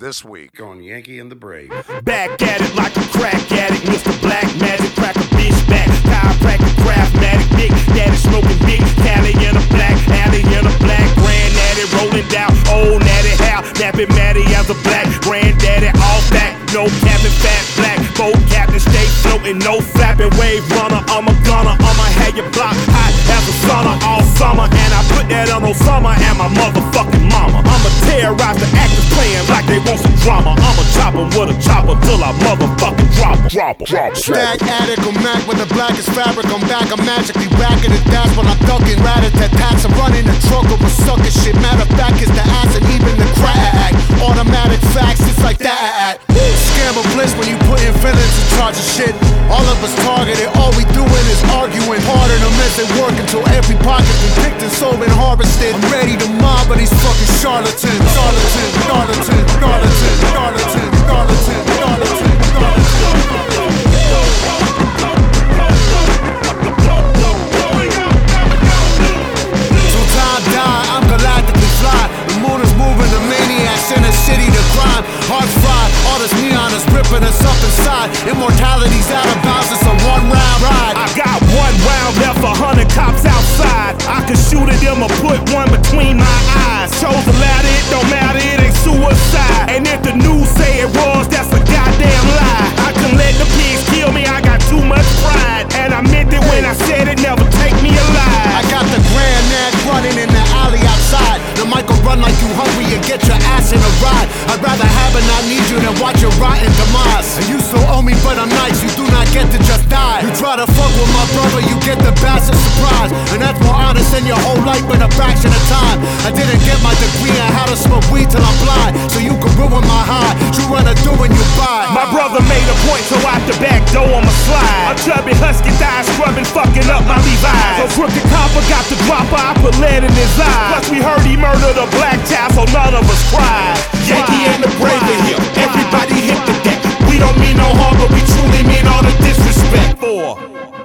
This week on Yankee and the Brave. Back at it like a crack addict, Mr. Black Magic, crack a bitch back. Chiropractic, craftmatic, big daddy smoking big Cali in a black alley in a black granddaddy rolling down old natty how nappy Matty as a black granddaddy all back, no cabin fat black boat captain stay floating, no flapping wave runner. I'm a gunner, I'ma have your block hot as a sauna all summer, and I put that on Osama and my motherfucking mama. I'ma terrorize the actors playing like they want some drama. I'ma chop 'em with a chopper till I motherfucking drop 'em. Stack addict or Mac when the black is fabric. I'm back, I'm magically racking it. That's when I'm ducking rat-a-tat-tats. I'm running a truck over sucker shit. Matter of fact, it's the ass and even the crack. Automatic facts, it's like that. Scam of bliss when you put in villains in charge of shit. All of us targeted, all we doing is arguing. Pardon them as they work until every pocket's been picked and sold and harvested. I'm ready to mob but these fucking charlatans. Charlatan, charlatan, charlatan, charlatan, charlatan, charlatan, charlatan. Till time die, I'm galactically fly. The moon is moving, the maniacs in the city to grind. Hearts fried, all this neon is ripping us up inside. Immortality's out of bounds, it's a one-round ride. I got 1 round left, 100 cops outside. I could shoot at them or put one between my eyes. Chose to lie, it don't matter, it ain't suicide. And if the news say it was, that's a goddamn lie. I can let the pigs kill me, I got too much pride. And I meant it when I said it, never take me alive. I got the Grand Nag running in the alley outside. The mic will run like you hungry and get your ass in a ride. I'd rather have and not need you than watch your rotten demise. And you still owe me, but I'm nice, you do not get to just die. You try to fuck with my brother, you get the bastard surprise. And that's more honest than your whole life in a fraction of time. I didn't get my degree on how to smoke weed till I'm blind. So you can ruin my high, you wanna do when you buy. My brother made a point, so out the back door I'ma slide. A chubby husky thigh scrubbing, fucking up my Levi's. So crooked copper got the dropper, I put lead in his eye. Plus we heard he murdered a black child, so none of us cried. Yankee and the Brave are here, everybody hit the deck. We don't mean no harm, but we truly mean all the disrespect. For